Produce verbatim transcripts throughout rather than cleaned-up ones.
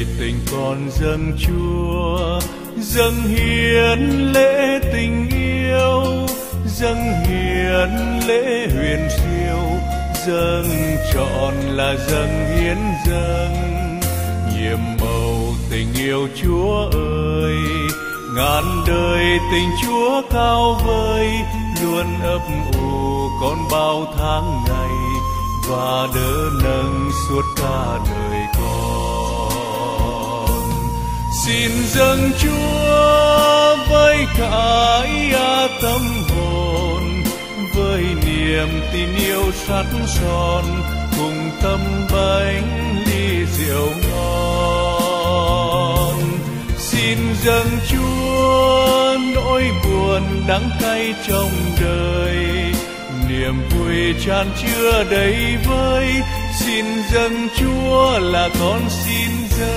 tình con dâng Chúa, dâng hiến lễ tình yêu, dâng hiến lễ huyền siêu, dâng trọn là dâng hiến dâng. Nhiệm màu tình yêu Chúa ơi, ngàn đời tình Chúa cao vời, luôn ấp ủ con bao tháng ngày và đỡ nâng suốt cả đời con. Xin dâng Chúa với cả ý tâm hồn, với niềm tin yêu sắt son, cùng tâm bánh ly rượu ngon. Xin dâng Chúa nỗi buồn đắng cay trong đời, niềm vui tràn chứa đầy vơi. Xin dâng Chúa là con xin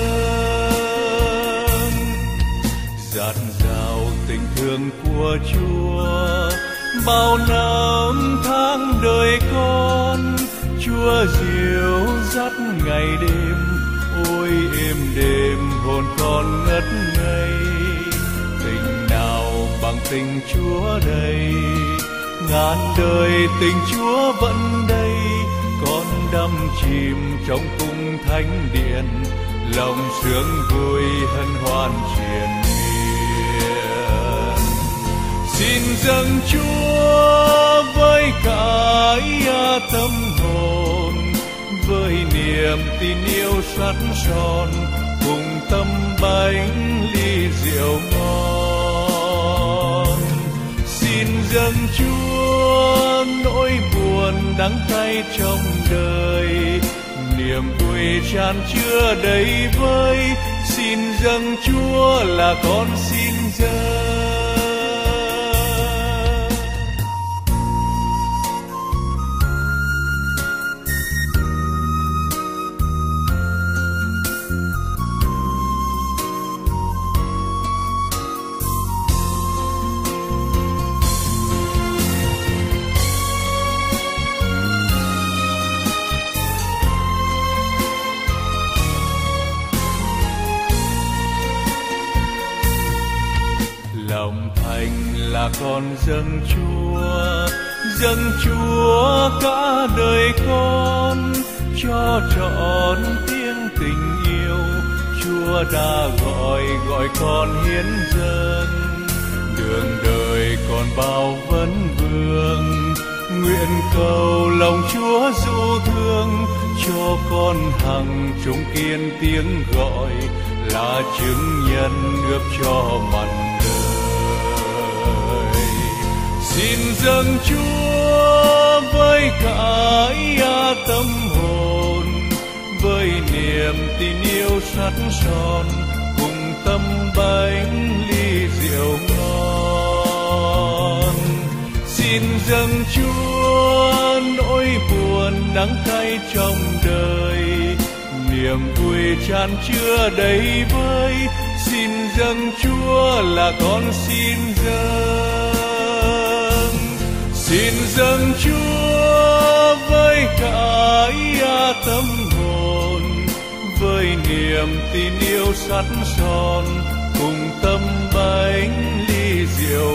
dâng. Dạt dào tình thương của Chúa bao năm tháng đời con, Chúa dìu dắt ngày đêm, ôi êm đềm hồn con ngất ngây. Tình nào bằng tình Chúa đây, ngàn đời tình Chúa vẫn đây. Con đắm chìm trong cung thánh điện, lòng sướng vui hân hoan triền miên. Xin dâng Chúa với cả ý tâm hồn, với niềm tin yêu sắt son, cùng tâm bánh ly rượu ngon. Xin dâng Chúa nỗi buồn đắng cay trong đời, niềm vui tràn chứa đầy vơi. Xin dâng Chúa là con xin dâng. Lòng thành là con dâng Chúa, dâng Chúa cả đời con, cho trọn tiếng tình yêu. Chúa đã gọi gọi con hiến dâng, đường đời còn bao vấn vương. Nguyện cầu lòng Chúa dỗ thương, cho con hằng trung kiên tiếng gọi, là chứng nhân ướp cho mặn đời. Xin dâng Chúa với cả ý tâm hồn, với niềm tin yêu sắt son, cùng tâm bánh ly rượu ngon. Xin dâng Chúa nỗi buồn đắng cay trong đời, niềm vui tràn chứa đầy vơi. Xin dâng Chúa là con xin dâng. Xin dâng Chúa với cả ý tâm hồn, với niềm tin yêu sắt son, cùng tâm bánh ly rượu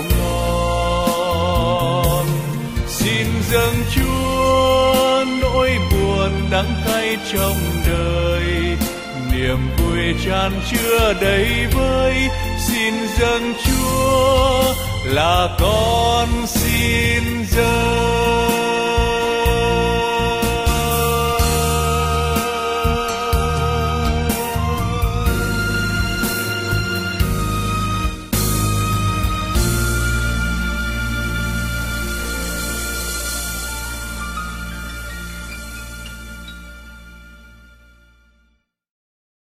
ngon. Xin dâng Chúa nỗi buồn đắng cay trong đời, niềm vui tràn chứa đầy vơi. Xin dâng Chúa là con xin dâng.